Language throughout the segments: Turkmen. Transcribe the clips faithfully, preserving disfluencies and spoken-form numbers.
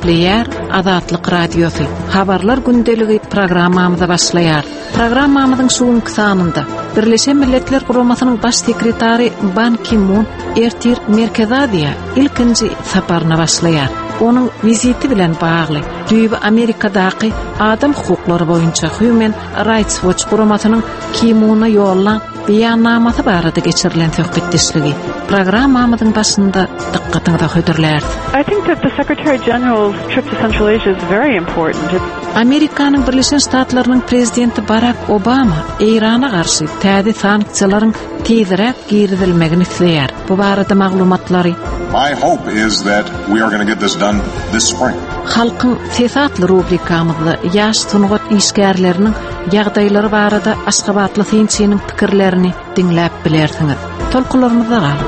Gepleyer Azatlyk Radiosu. Habarlar gündeligi programmamyza başlaýar. Programmamyzyň soňky sanynda Birleşen Milletler Guramasynyň baş sekretary Ban Ki-moon ertir Merkez Aziýa ilkinji saparyna başlaýar. Onun viziti bilen bagly Düýbi Amerikadaky adam hukuklary boýunça Human Rights Watch guramasynyň Ki-moona ýollan beýannamasy barada geçirilen söhbetdeşligi programmamyzyň başynda dikkatyňizi höderler. I think that the Secretary General's trip to Central Asia is very important. Amerikanyň Birleşen Ştatlarynyň prezidenti Barack Obama Irana garşy täze sanksiýalaryň tezirek giridilmegini isleýär. Bu barada maglumatlary My hope is that we are going to get this done this spring. Halkyň sesatly rubrikamyzda ýaş tunugat işgärleriniň ýagdaýlary barada Aşgabatly synçynyň pikirlerini dinläp bilersiňiz. Tolkularymyza galyp.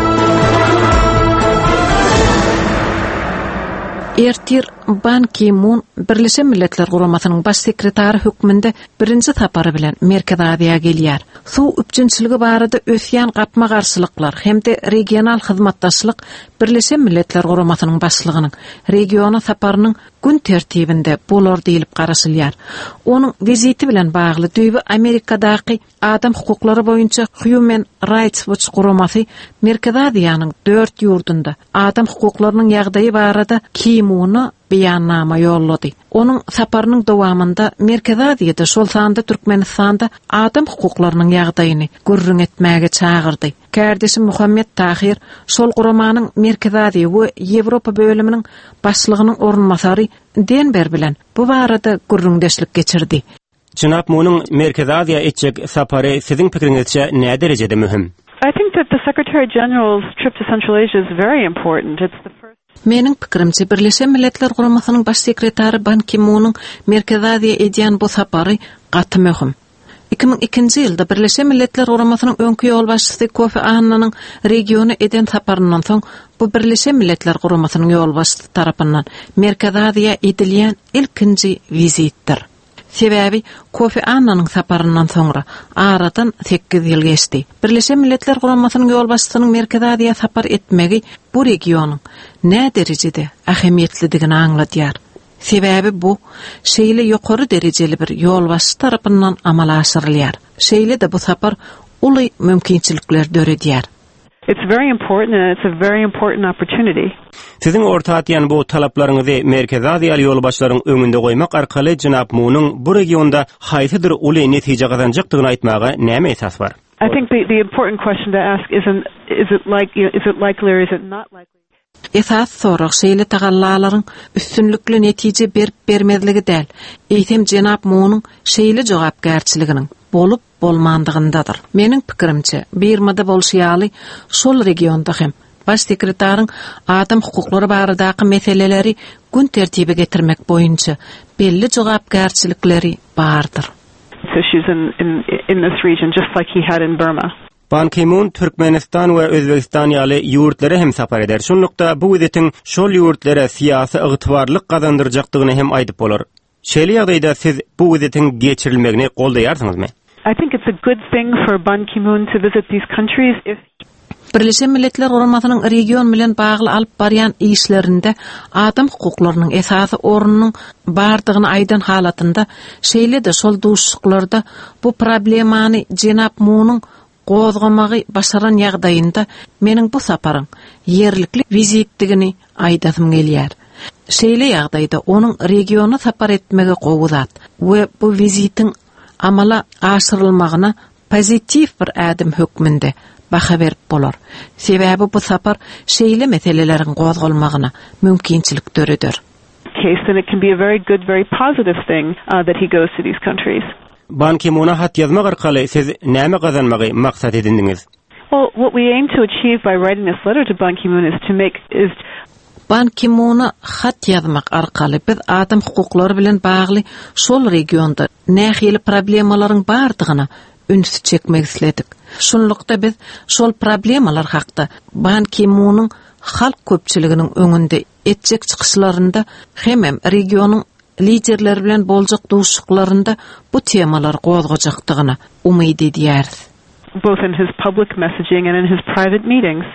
Ertir Ban Ki-moon Birleşen Milletler Guramasynyň baş sekretary hökmünde birinji tapary bilen Merkez Aziýa gelýär. Su üçinçiligi barada ösýän gapma garşylyklar hemde regional hyzmatdaşlyk Birleşen Milletler Guramasynyň başlygynyň regiona saparynyň gün tertibinde bolar diýilip garaşylýar. Onuň viziti bilen bagly Düýbi Amerikadaky adam hukuklary boýunça Human Rights Watch guramasy Merkez Aziýanyň dört ýurdunda adam hukuklarynyň ýagdaýy barada Ki-moona beýannama ýollady. Onuň saparynyň dowamında Merkez Aziýada şol sanda Türkmenistanda adam hukuklarynyň ýagdaýyny gürrüň etmäge çagyrdy. Kardeşim Muhammed Tahir şol guramanyň Merkez Aziýa we Ýewropa bölüminiň başlygynyň ornmasary Denber bilen bu barada gürrüňdeşlik geçirdi. Jynap munyň Merkez Aziýa etjek sapary siziň pikiriňizçe näme derejede mühim? I think that the Secretary General's trip to Central Asia is very important. It's the first Meniň pikirimçe Birleşen Milletler Guramasynyň baş sekretary Ban Ki-moonyň Merkez Aziýa edýän bu sapary gaty möhüm. iki bin ikinji ýylda Birleşen Milletler Guramasynyň öňkü ýol başçysy Kofi Annanyň regiona eden saparyndan soň bu Birleşen Milletler Guramasynyň ýol başçysy tarapyndan Merkez Aziýa edilýän ilkinji vizitdir. Sebäbi Kofi Annanyň saparyndan soňra aradan sekiz ýyl geçdi. Birleşen Milletler Guramasynyň ýol başçysynyň Merkez Aziýa sapar etmegi bu regionyň nä derejede ähemiýetlidigini aňlatýar. Sebäbi bu şeýle ýokary derejeli bir ýol başçy tarapyndan amala aşyrylýar. Şeýle de bu sapar uly mümkinçilikler döredýär. It's very important and it's a very important opportunity. Siziň ortatýan bu talaplaryňyzy Merkez Aziýaly ýolbaşlaryň öňünde goýmak arkaly Jynap Moonyň bu regionda haýsydyr uly netije gazanjakdygyny aýtmagy näme esas bar? I think the the important question to ask isn't is it like is it likely or is it not likely? Esas sorak şeýle tagallalaryň üstünlikli netije berip bermezligi däl. Eýtem Jynap Moonyň şeýle jogapkärçiliginiň bolup bolmandygyndadyr. Meniň pikirimçe, Birmada bolşýaly şol regionda hem baş sekretariň adam hukuklary baradaky meseleleri gün tertibe getirmek boýunça belli jogapkärçilikleri bardyr. Issues in in in this region just like he had in Burma. Ban Ki-moon Türkmenistan we Özbekistan ýaly ýurtlary hem sapar eder. Şonlukda bu wizitiň şol ýurtlara siýasy ygtybarlyk gazandyrjakdygyny hem aýdyp bolar. Şeýle ýagdaýda siz bu wizitiň geçirilmegini goldaýarsyňyzmy? I think it's a good thing for Ban Ki-moon to visit these countries if Birleşen Milletler Guramasynyň region bilen bagly alyp barýan işlerinde adam hukuklarynyň esasy ornunyň bardygyny aýdan halatynda şeýle de şol duşluklarda bu problemany Jynap Moonyň gozgamagy başaran ýagdaýynda meniň bu saparyň ýerlikli vizitdigini aýdasym gelýär. Şeýle ýagdaýda onuň regiona sapar etmegi gowuzat we bu vizitiň amala aşyrylmagyna pozitiv bir ädim hökmünde baha berip bolar. Sebäbi bu sapar şeýle meseleleriň gozgalmagyna mümkinçilik döredýär. Case then it can be a very good, very positive thing uh, that he goes to these countries. Ban Ki-moona hat ýazmak arkaly siz näme gazanmagy maksat edindiňiz? Well, what we aim to achieve by writing this letter to Ban Ki-moon is to make is Ban Ki-moona hat ýazmak arkaly biz adam hukuklary bilen bagly şol regionda nähili problemalaryň bardygyna ünsü çekmek isledik. Şonlukda biz şol problemalar hakda Ban Ki-moonyň halk köpçüliginiň öňünde etjek çykyşlarynda hemem regionyň liderleri bilen boljak duşuklarynda bu temalar gozgajakdygyna umyt edýäris. Both in his public messaging and in his private meetings.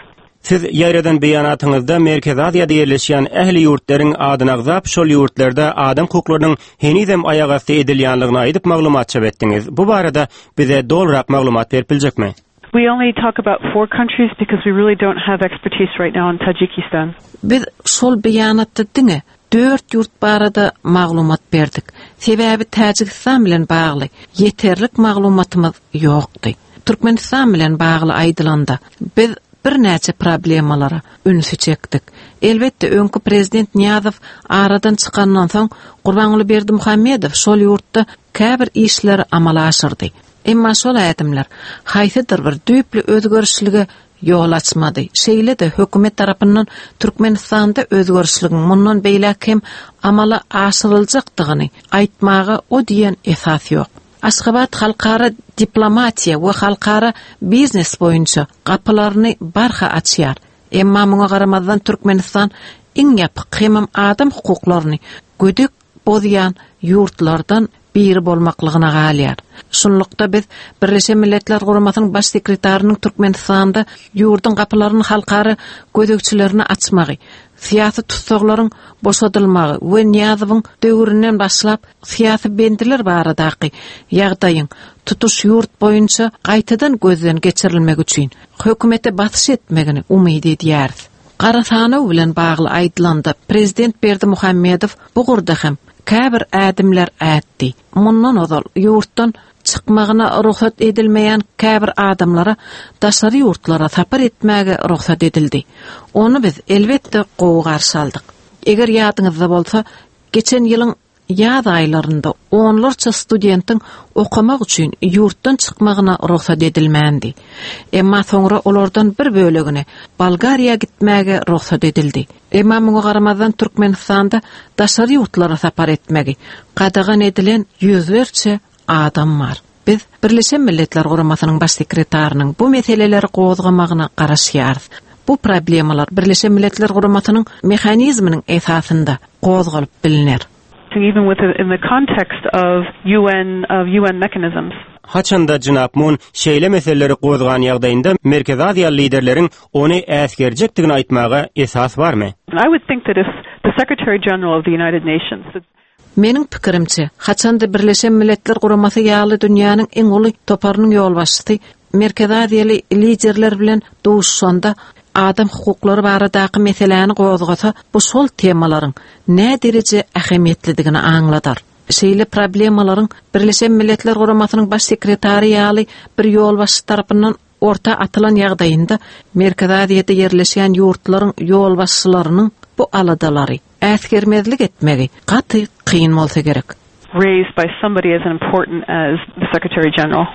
Siz ýaýradan beýanatyňyzda Merkez Aziýada ýerleşýän ähli ýurtlaryň adyna gyzap şol ýurtlarda adam hukuklarynyň henizem aýagasty edilýänligini aýdyp maglumat çap etdiňiz. Bu barada bize dolrak maglumat berip biljekmi? We only talk about four countries because we really don't have expertise right now in Tajikistan. Biz şol beýanatda diňe dört ýurt barada maglumat berdik. Sebäbi Tajikistan bilen bagly ýeterlik maglumatymyz ýokdy. Türkmenistan bilen bagly aýdylanda biz bir näçe problemalara ünsü çekdik. Elbetde öňkü prezident Niýazow aradan çykandan soň Gurbanuly Berdimuhammedow şol ýurtda käbir işleri amala aşyrdy. Emma şol ädimler haýsydyr bir düýpli özgörüşlige ýol açmady. Şeýle de hökümet tarapyndan Türkmenistanda özgörüşligiň mundan beýlek hem amala aşyryljakdygyny aýtmagy o diýen esas ýok. Aşgabat halkara diplomatiya we halkara biznes boyunça kapılaryny barha açýar. Emma muňa garamazdan Türkmenistan iň ýapyk hem adam hukuklaryny gödük bozýan ýurtlardan biri bolmaklygyna galýar. Şunlukda biz Birleşen Milletler Guramasynyň baş sekretarinyň Türkmenistanda ýurdun kapylaryny halkara gödükçilerine açmagy, siyasi tutsaklaryň boşadylmagy we Niýazowyň döwründen başlap siyasi bendiler baradaky ýagdaýyň tutuş ýurt boýunça gaýtadan gözden geçirilmek üçin hökümete batyş etmegini umyt edýär. Garasanow bilen bagly aýdylanda prezident Berdimuhammedow bu gurda hem käbir ädimler ätdi. Mundan ozal ýurtdan çykmagyna ruhsat edilmeýän käbir adamlara daşary ýurtlara sapar etmäge ruhsat edildi. Onu biz elbetde gowy garşy aldyk. Eger ýadyňyzda bolsa, geçen ýylyň ýaz aýlarynda onlarça studentiň okumak üçin ýurtdan çykmagyna ruhsat edilmändi. Emma soňra olardan bir bölegine Bolgariýa gitmäge ruhsat edildi. Emma muňa garamazdan Türkmenistanda daşary ýurtlara sapar etmegi gadagan edilen ýüzlerçe adam var. Biz Birleşen Milletler Guramasynyň baş sekretarinyň bu meseleleri gozgamagyna garaşýarys. Bu problemalar Birleşen Milletler Guramasynyň mehanizminiň esasynda gozgalyp bilinýär. Even with in the context of U N of U N mechanisms. Haçanda Jynap Mun şeýle meseleleri gozgan ýagdaýynda Merkez Aziýa liderleriň ony äsgerjekdigini aýtmaga esas barmy? I would think that if the Secretary General of the United Nations Meniň pikirimçe, haçanda Birleşen Milletler Guramasy ýaly dünýäniň eň uly toparynyň ýolbaşçysy Merkez Aziýaly liderler bilen duşşanda adam hukuklary baradaky meselelerini gozgasa, bu şol temalaryň nä derece ähemiýetlidigini aňladar. Şeýle problemalaryň Birleşen Milletler Guramasynyň baş sekretary ýaly bir ýolbaşçy tarapyndan orta atylan ýagdaýynda Merkez Aziýada ýerleşýän ýurtlaryň ýolbaşçylarynyň bu aladalary äsgermezlik etmegi gaty kıyın bolsa gerek. Raised by somebody as important as the Secretary General.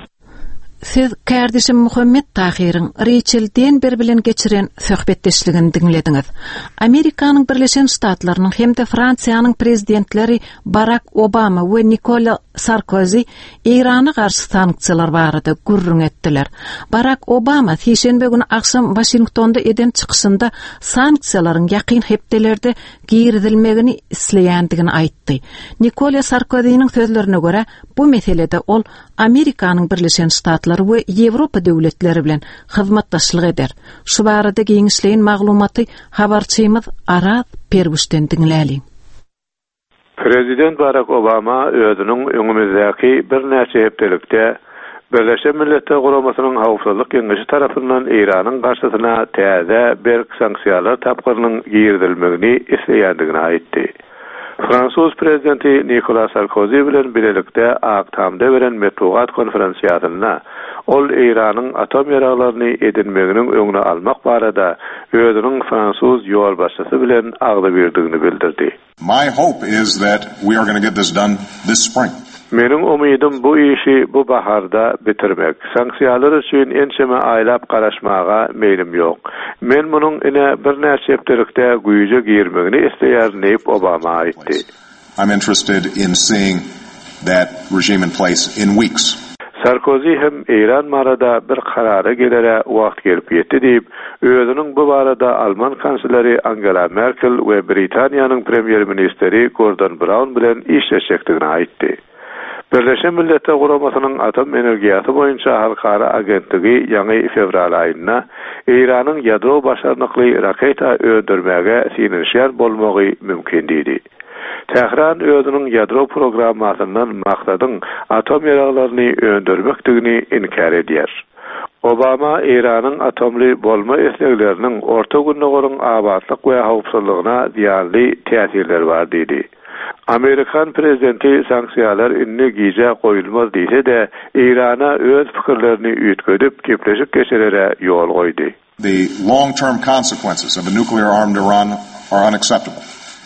Siz kardeşim Muhammed Tahir'in Rachel Denber bilen geçiren söhbetdeşligini dinlediňiz. Amerikanyň Birleşen Ştatlarynyň hem de Fransiýanyň prezidentleri Barack Obama we Nicolas Sarkozy Irana garşy sanksiýalar barada gurrun etdiler. Barack Obama şeýşembe güni akşam Washingtonda eden çykyşynda sanksiýalaryň ýakyn hepdelerde giridilmegini isleýändigini aýtdy. Nicolas Sarkozynyň sözlerine göre bu meselede ol Amerikanyň Birleşen Ştatlaryny we Ýewropa döwletleri bilen hyzmatdaşlyk eder. Şu barada giňişleýän maglumaty habarçymyz Aras Perwüşden dinläli. Prezident Barack Obama özüniň öňümizdäki bir näçe hepdelikde Birleşen Milletler Guramasynyň Hawpsuzlyk Keňeşi tarapyndan Iranyň garşysyna täze bir sanksiýalar tapgyrynyň giridilmegini isleýändigini aýtdy. Fransuz prezidenti Nicolas Sarkozy bilen birlikde Aktamda beren metbuat konferensiýasyna ol Iranyň atom ýaraglaryny edinmeginiň öňüne almak barada özüniň Fransuz ýolbaşçysy bilen agdy berdigini bildirdi. My hope is that we are going to get this done this spring. Mening umydım bu işi bu baharda bitirmek. Sanksiýalar üçin ençeme aýlap garaşmaga meýlim ýok. Men munyň ine bir näçe hepdelikde güýje girmegini isleýär diýip Obama aýtdy. I'm interested in seeing that regime in place in weeks. Sarkozy hem Iran marada bir karara gelere wagt gelip ýetdi diýip, özüniň bu barada Alman kansleri Angela Merkel we Britaniýanyň premier ministeri Gordon Brown bilen işleşekdigini aýtdy. Birleşen Milletler Guramasynyň atom energiýasy boýunça halkara agentligi ýaňy fevral aýynda Iranyň ýadro başarnykly raketa öldürmäge sinirşýär bolmagy mümkin diýdi. Tehran özüniň ýadro programmasynyň maksadyň atom ýaraglaryny öldürmekdigini inkar edýär. Obama Iranyň atomly bolma esnekleriniň orta günnägörüň abadlyk we howpsuzlygyna ziýanly täsirleri bar diýdi. Amerikan prezidenti sanksiýalar inni giýje goýulmaz diýse de Irana öz pikirlerini üýtgedip gepleşik geçerere ýol goýdy. The long-term consequences of a nuclear-armed Iran are unacceptable.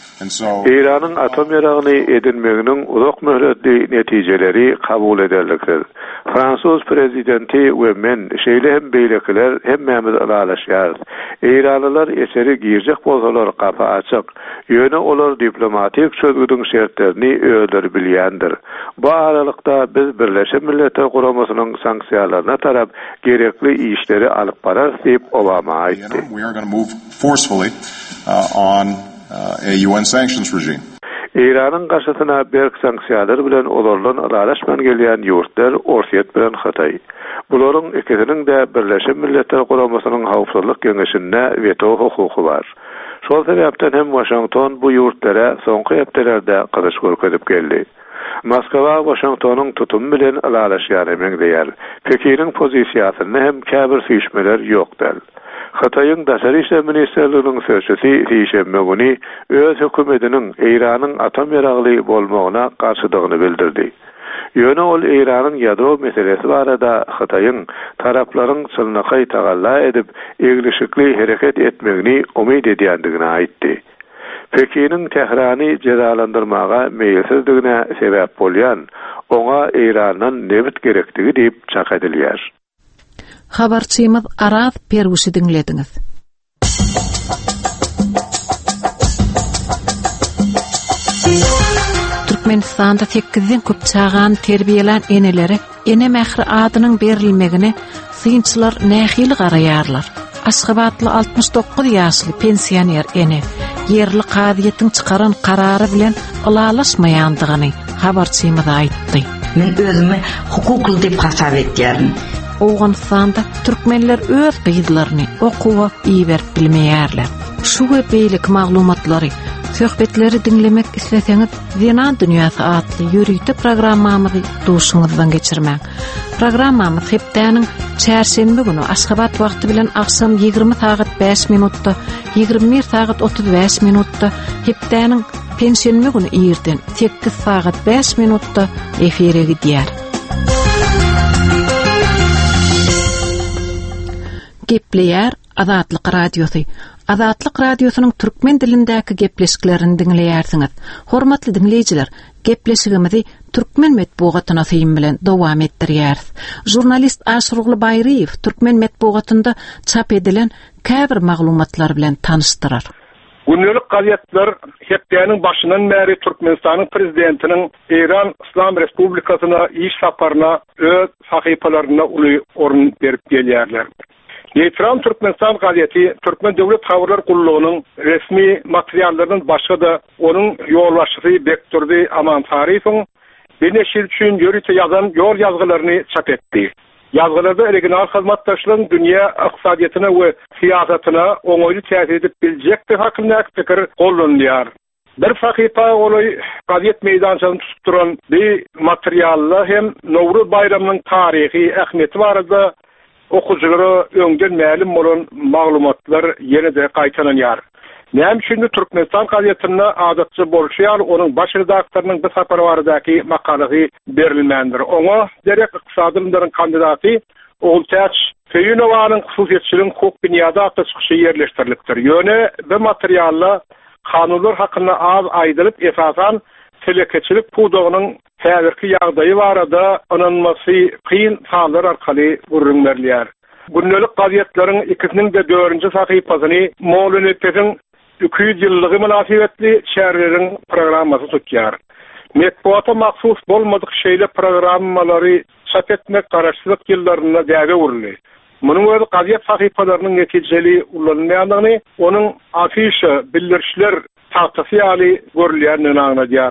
İranın atom ýaragyny edinmeginiň uzak möhletli netijeleri kabul ederlikdir. Fransuz prezidenti we men şeýle hem beýlekiler hemmemiz alalaşýar. İranlylar eseri giýjek bolsalar gapy açyk. Ýöne olar diplomatik sözgüdüň şertlerini öýdür bilýändir. Bu aralykda biz Birleşen Milletler Guramasynyň sanksiýalaryna tarap gerekli işleri alyp barar diýip Obama aýtdy. We are going to move forcefully uh, on Uh, a U N sanctions regime. İranın karşısına berk sanksiýalar bilen olarlan aralaşman gelýän ýurtlar Orsiýet bilen Hatay. Bularyň ikisiniň de Birleşen Milletler Guramasynyň howpsuzlyk geňeşinde veto hukuky bar. Şol sebäpden hem Washington bu ýurtlara soňky hepdelerde gyzyş görkezip geldi. Moskwa Washingtonyň tutumy bilen aralaşýany meňdeýär. Pekiniň pozisiýasyny hem käbir süýşmeler ýokdal. Hataýyň daşary işler ministrliginiň sözçüsi diýşembe güni öz hökümetiniň Iranyň atom ýaragly bolmagyna garşydygyny bildirdi. Ýöne ol Iranyň ýadro meselesi barada Hataýyň taraplaryň çylnaky tagalla edip egilişikli hereket etmegini umyt edýändigini aýtdy. Pekiniň Tehrany cezalandyrmaga meýilsizdigine sebäp bolýan oňa Irandan nebit gerekdigi diýip çak edilýär. Habarçymyz Araz Perwüşi dinlediňiz. Türkmenistanda sekizden köp çağan terbiýelen eneleri ene mähri adynyň berilmegini synçylar nähili garaýarlar. Aşgabatly altmış dokuz ýaşly pensioner ene yerli qadiýetiň çykaran karary bilen ılalaşmaýandygyny habarçymyz aýtdy. Men özümi hukukly diýip hasap etýärim. Oğanstanda Türkmenler öz gyýdylaryny okuwa iyi berip bilmeýärler. Şu we beýlik maglumatlary, söhbetleri dinlemek isleseňiz, Zenan Dünýasy adly ýürüýte programmamyzy duşuňyzdan geçirmäň. Programmamyz hepdeniň çärşembe güni Aşgabat wagty bilen akşam ýygrimi saat beş minutda, ýygrimi bir saat otuz beş minutda, hepdeniň pensiýenme güni ýerden sekiz saat beş minutda efire gidýär. Gepleýär Azatlyk radiosu. Azatlyk radiosynyň türkmen dilindäki gepleşiklerini dinleýärsiňiz. Hormatly dinleýijiler, gepleşigimizi türkmen medpugatyna syň bilen dowam etdirýäris. Jurnalist Aşrugly Baýryew türkmen medpugatynda çap edilen käbir maglumatlar bilen tanışdyrar. Günlük gazetler hepdeniň başynyň bäri Türkmenistanyň prezidentiniň Iran İslam Respublikasyna iş saparyna öz sahypalaryna uly orun berip gelýärler. Neytral Türkmenistan gazeti Türkmen Döwlet Habarlar Gullugynyň resmi materiallarynyň başga da onuň ýolbaşçysy Bekturdy Aman Tarifoň beneşil üçin ýörüte ýazan ýol ýazgylaryny çap etdi. Ýazgylarda regional hyzmatdaşlygyň dünýä ykdysadyýatyna we siýasatyna oňoýly täsir edip biljekdir hakynda pikir gollanýar. Bir sahypa olay gazet meýdançyny tutup duran bu materiallar hem Nowruz bayramynyň taryhy ähmiýeti barada okujulara öňden mälim bolan maglumatlar ýene-de gaýtanýar. Näme üçin Türkmenistan gazetine adatçy bolşýar, onuň baş redaktorynyň bu sapary baradaky makalasy berilmendir. Oňa derek ykdysady bilimleriň kandidaty Oltaç Feýünowanyň hususiyetçiligiň hukuk dünýäde atly çykyşy ýerleşdirilipdir. Ýöne bu materiallar kanunlar hakynda az aýdylyp esasan telekeçilik pudugynyň häzirki ýagdaýy barada ananmasy kyn sanlar arkaly görünýär. Günlük gazetleriň ikisiniň de dördünji sahypasyny Mowlanypetiň iki yüz ýyllygy münasibetli şäherleriň programmasy tutýar. Medpuata maksus bolmadyk şeýle programmalary çap etmek garaşsyzlyk ýyllaryna däge uruly. Munyň öz gazet sahypalarynyň netijeli ulanmaýandygyny, onuň afişa bildirişler tahtasy ýaly görülýändigini aňladýar.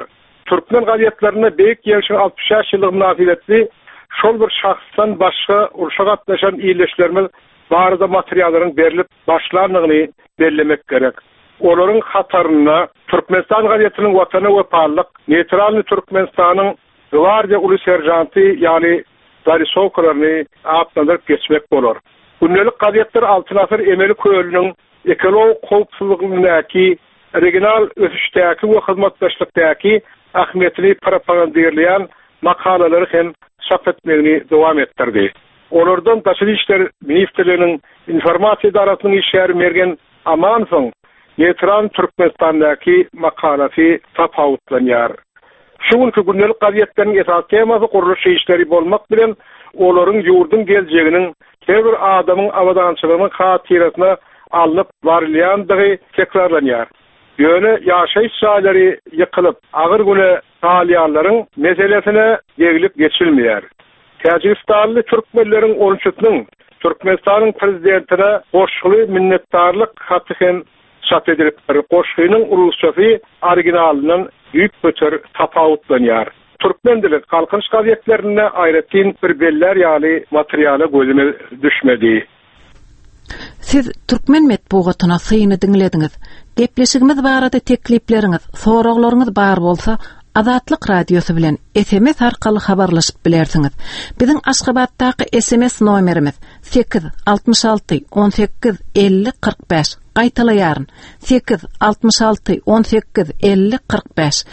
Türkmen gazetlerine beyik gelişin altmış beş yıllık münasibetli şol bir şahsdan başka uruşa gatnaşan iyileşlerimiz barada materyalların berilip başlanlığını bellemek gerek. Onların hatarına Türkmenistan gazetinin vatanı ve parlak, neytralni Türkmenistan'ın Gvardiya Ulu Serjantı yani Darisovkalarını atlandırıp geçmek olur. Günlük gazetler Altınasır Emeli Köylü'nün ekolog kovpsuzluğundaki, regional ösüşteki ve hizmetdaşlıktaki ahmetini propagandalayan makalaları hem çap etmeni devam ettirdi. Onlardan Taşıdı İşler Ministerliğinin informasiya idarasının işleri mergen Amansın Neytral Türkmenistan'daki makalası tapavutlanıyor. Şuňky gündelik gazetlerin esas teması guruluş işleri bolmak bilen olaryň ýurdun geljeginiň her bir adamyň awadançylygynyň hatyrasyna alınıp barylandygy tekrarlanýar. Ýöne ýaşaýyş şaýlary ýykylyp, agyr güne salýanlaryň meselesine ýegilip geçilmeýär. Täjikistanly türkmenleriň oluşutynyň Türkmenistanyň prezidentine goşguly minnetdarlyk haty hem çap edilip, goşgynyň urusçasy originalynyň büyük götür tapawutlanýar. Türkmen dili halkynç gazetlerine aýratyn bir beller ýaly materialy gözüme düşmedi. Siz Türkmen metbugatyna syny dinlediňiz. Gepleşigimiz barada teklipleriňiz, soraglaryňyz bar bolsa, Azatlyk radiosu bilen S M S arkaly habarlaşyp bilersiňiz. Biziň Aşgabatdaky S M S nomerimiz sekiz altmış alty on sekiz elli kırk beş. Gaýtalaýaryn sekiz altmış alty on sekiz elli kırk beş.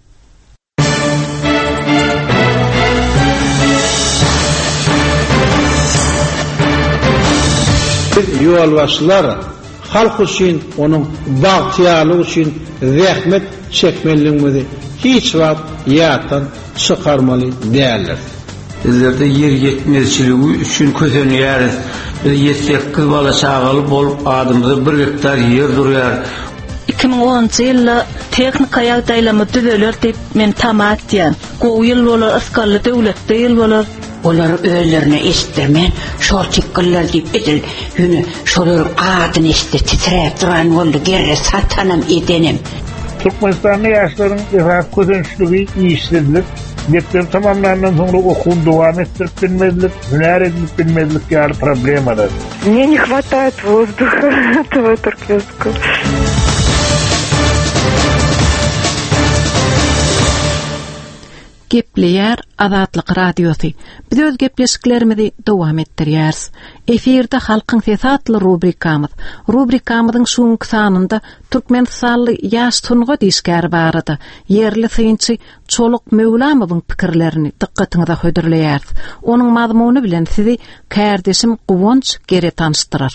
Ýolbaşçylar halk üçin, onuň bagtyýalygy üçin zähmet çekmeliligimizi hiç wagt ýatan çykarmaly däldir. Bizlerde yer yetmezçiligi üçin közenýäris. Biz sekiz bala çagaly bolup adymyza bir hektar yer durýar. iki bin onunçy ýylda teknika ýagdaýlama düzeler diýip men tamat diýen. Gowy ýyl bolar, asgarly döwletde ýyl bolar. Olar öýlerine estirmen, şol çykgylar diýip edil. Ýöne şolaryň adyny estir titrep duran boldy, gerre satanam edenim. Türkmenistan'da yaşların esas közençligi işsizlik, Dekter tamamlanan sonra okul devam ettirip bilmezlik, hüner edilip bilmezlik ýaly problemalar. Мне не хватает воздуха этого туркменского. Gepleýär Azatlyk radiosu. Biz öz gepleşiklerimizi dowam etdirýäris. Eferde halkyň sesi adly rubrikamyz. Rubrikamyzyň şuňky sanynda Türkmenistanly ýaş tunga diýişgär barada. Yerli synçy Çoluk Mevlamowyň pikirlerini dikkatiňize höderleýär. Onuň mazmuny bilen sizi kärdeşim Guwonç gere tanıştyrar.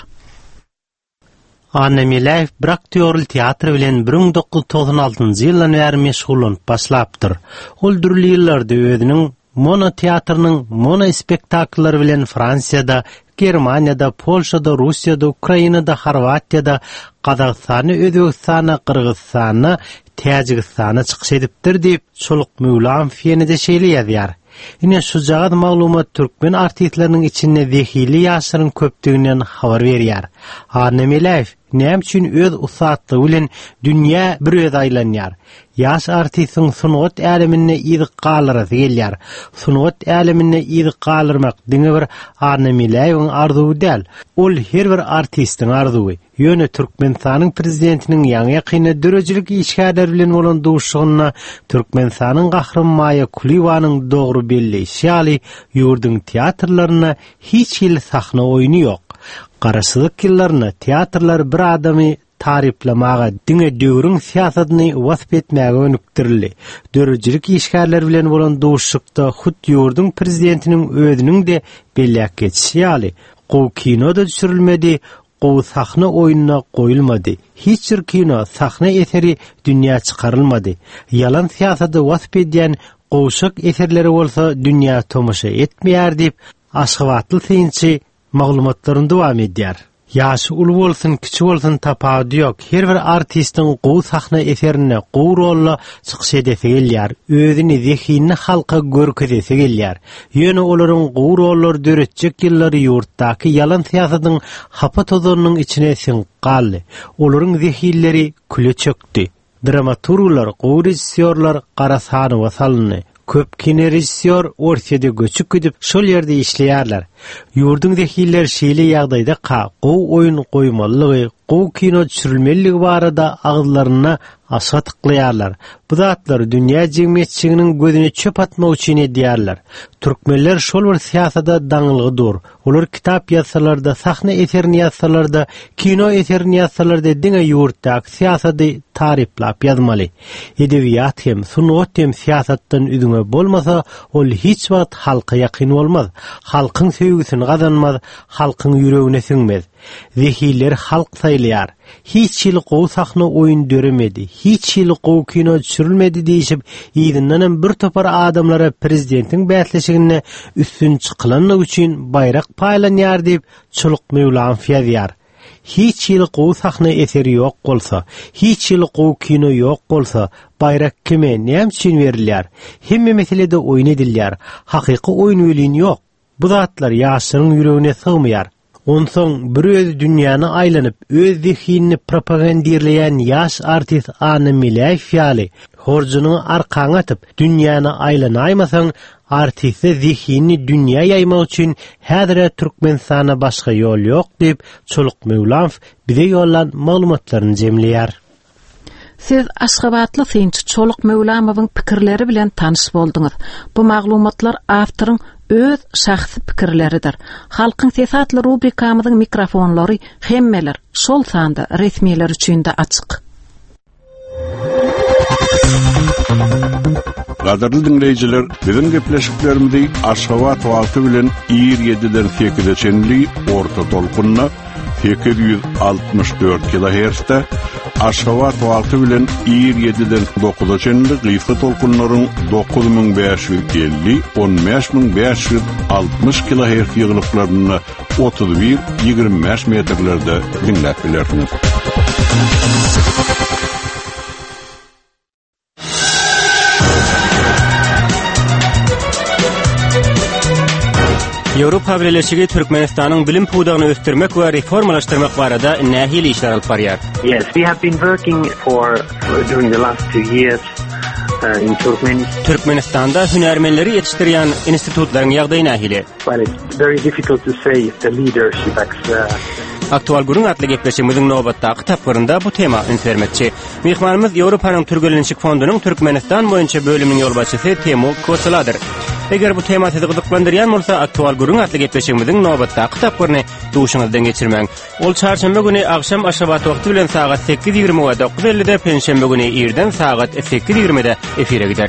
Annemilayev bir aktyorly teatr bilen bir bin dokuz yüz togson altyncy ýyldan bäri meşgullanyp başlapdyr. Ol dürli ýyllarda özüniň mono teatrnyň mono spektakllary bilen Fransiýada, Germaniýada, Polşada, Russiýada, Ukrainada, Horwatiýada, Kazakstana, Özbekistana, Kyrgyzstana, Täjikistana çykyş edipdir diýip Çoluk Mevlam fiýenide şeýle ýazýar. Ine şu jagat maglumat türkmen artistleriniň içinde zehili ýaşlaryň köpdiginden habar berýär. Annemilayev näme üçin öz usatlygy bilen dünýä bir öz aýlanýar. Ýaş artistiň sunugat älimine ýygyk galary gelýär. Sunugat älimine ýygyk galyrmak diňe bir Annemilayewiň arzuwy däl. Ol her bir artistiň arzuwy. Ýöne Türkmenistanyň prezidentiniň ýaňy ýakyny dörejilik işgärler bilen bolan duşugyna Türkmenistanyň gahramaýa Kulivanyň dogry belleşi ýaly ýurdun teatrlaryna hiç ýyl sahna oýny ýok. Garaşylyk ýyllaryna teatrlar bir adamy tariflamaga, diňe döwrüň siýasatyny wasp etmäge önükdirildi. Dörejilik işgärler bilen bolan duşukda hut ýurdun prezidentiniň özüniň de belläk geçişi ýaly gowy kinoda düşürilmedi. O sahna oyununa koyulmadı. Hiç bir kino sahna eseri dünya çıkarılmadı. Yalan siyasatı vasp ediyen qoşuk eserleri olsa dünya tomaşa etmeýär diýip Aşgabatly synçy maglumatlaryny dowam edýär. Ýaşy ul bolsun, kiçi bolsun tapawudy ýok. Her bir artistiň gowy sahna eserine gowy rolla çykyş edesi gelýär. Özüni zehini halka görkezesi gelýär. Ýöne olaryň gowy rollar döretjek ýyllary ýurtdaky yalan siýasatyň hapa tozunyň içine siňip galdy. Olaryň zehilleri küle çökdi. dramaturglar, rejissyorlar qarasany wasalny. Köp kine rejissyor ortada göçüp gidip şol yerde işleýärler. Ýurdun dehiller şeýle ýagdaýda ka, gow oýun goýmalygy, gow kino düşürilmeligi barada aglaryna aşa tıklaýarlar. Bu zatlar dünýä jemgyýetçiliginiň gözüne çöp atmak üçin edýärler. Türkmenler şol bir siýasada daňylygydyr. Olar kitap ýazsalarda, sahna eserini ýazsalarda, kino eserini ýazsalarda diňe ýurtda siýasady taryplap ýazmaly. Edebiýat hem, sunat hem siýasatdan üdüňe bolmasa, ol hiç wagt halka ýakyn bolmaz. Halkyň sevgisini gazanmaz, halkyň ýüregine siňmez. Zehiller halk saýlaýar. Hiç ýyl gow sahna oýun döremedi, hiç ýyl gow kino düşürilmedi diýip, ýygynyň bir topar adamlara prezidentiň bäsleşigine üstün çykylanyk üçin bayrak paýlanýar diýip çoluk Mevlam fiýadýar. Hiç ýyl gow sahna eseri ýok bolsa, hiç ýyl gow kino ýok bolsa, bayrak kime näme üçin berilýär? Hemme meselede oýun edilýär. Hakyky oýun welin ýok. Bu zatlar ýaşlaryň ýüregine sığmaýar. Onsoň bir öz dünýäni aýlanyp, öz zihnini propagandirleýän ýaş artist Anna Milay fiýaly, horjunyň arkaňa atyp, dünýäni aýlanaýmasaň, artiste zihnini dünýä ýaymak üçin häzir Türkmenistana başga ýol ýok diýip Çoluk Mevlam bize ýollan maglumatlaryny jemleýär. Siz Aşgabatly synçy Çoluk Mevlamowyň pikirleri bilen tanış bolduňyz. Bu maglumatlar awtoryň öz şahsy pikirleridir. Halkyň sesatly rubrikamyzyň mikrofonlary hemmeler şol sanda resmiler üçin de açyk. Gaderli dinleyijiler, biziň gepleşiklerimizi Aşgabat wagty bilen ýyr ýediden sekize çenli orta tolkunna sekiz yüz altmış dört kilohertz'te, Aşgabat wagty bilen ýyr ýediden dokuza çenli gysga tolkunlaryň dokuz bin beş yüz elli on beş bin beş yüz altmış kilohertz ýygyllyklaryny otuz bir ýygrimi beş metrlerde dinläp bilersiňiz. Ýewropa Birleşigi Türkmenistanyň bilim pudagyny ösdürmek we reformalaşdyrmak barada nähili işler alyp barýar. Yes, we have been working for, for during the last two years uh, in Turkmenistan. Türkmenistanda hünärmenleri ýetişdirýän institutlaryň ýagdaýy nähili? Well, it's very difficult to say if the leadership acts, uh, Aktual gurun atly gepleşigimiziň nobatdaky tapgyrynda bu tema ünsvermekçi. Mehmanymyz Ýewropanyň Türgelençik fondunyň Türkmenistan boýunça bölüminiň ýolbaşçysy Temur Kosaladyr. Eger bu tema sizi gyzyklandyrýan bolsa, aktual gurun atly gepleşigimiziň nobatdaky tapgyryny duşuňyzdan geçirmäň. Ol çarşamba güni akşam Aşgabat wagty bilen saat sekiz ýigirme we dokuz ellide, penşembe güni ýerden saat sekiz ýigirmede efire gider.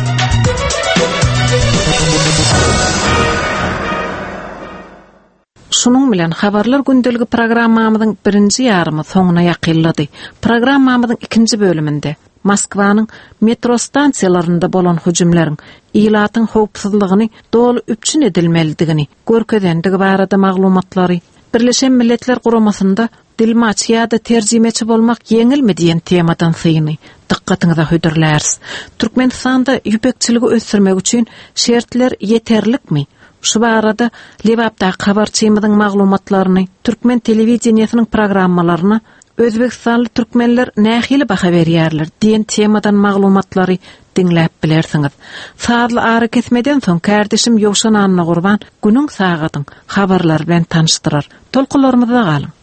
Şunun bilen habarlar gündeligi programmamyzyň birinji ýarymy soňuna ýakynlady. Programmamyzyň ikinji bölüminde Moskwanyň metro stansiýalarynda bolan hüjümleriň ýylatyň howpsuzlygyny dolu üpçün edilmelidigini görkezendigi barada maglumatlary, Birleşen Milletler Guramasynda dilmaç ýa-da terjimeçi bolmak ýeňilmi diýen temadan syny diqqatyňyza höderlärs. Türkmenistanda ýüpekçiligi ösdürmek üçin şertler ýeterlikmi? Şu barada Lewapda habarçymyzyň maglumatlaryny Türkmen telewizioniýasynyň programmalaryna Özbekistanly türkmenler nähili baha berýärler diýen temadan maglumatlary dinläp bilersiňiz. Saatly ara kesmeden soň kardeşim Ýowşan Anna Gurban günüň sagatyň habarlar bilen tanışdyrar. Tolkularymyzda galyň.